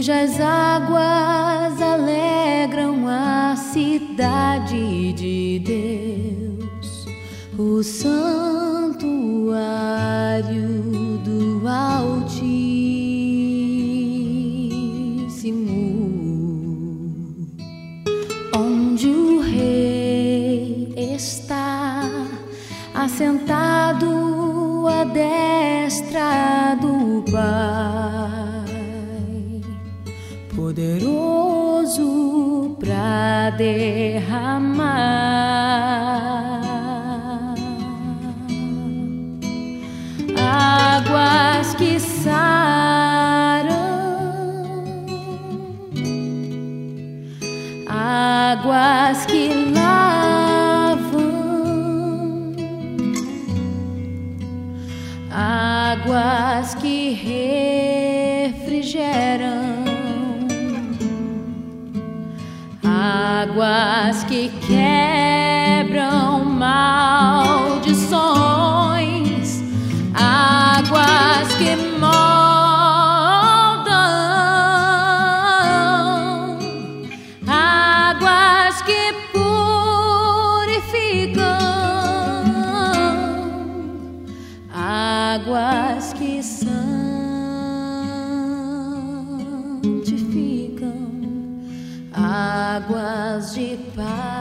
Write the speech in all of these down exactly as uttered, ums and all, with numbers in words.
cujas águas alegram a cidade de Deus, o santuário do Altíssimo, onde o Rei está assentado à destra do Pai, poderoso pra derramar águas que saram, águas que lavam, águas que refrigeram, águas que quebram maldições, águas que moldam, águas que purificam, águas que santificam, águas de paz.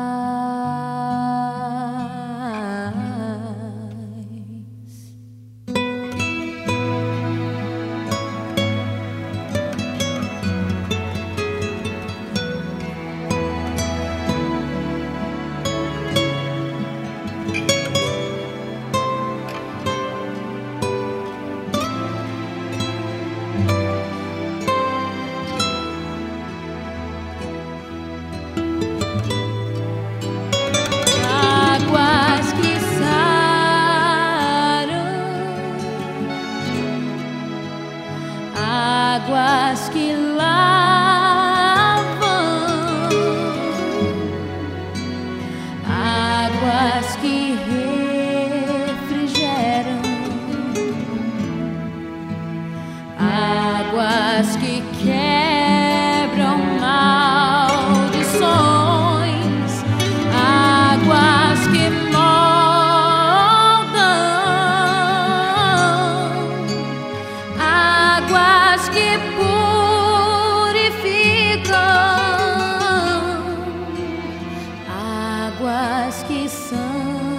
Águas que lavam, águas que refrigeram, águas que quebram maldições, águas que moldam, águas que purificam, águas que são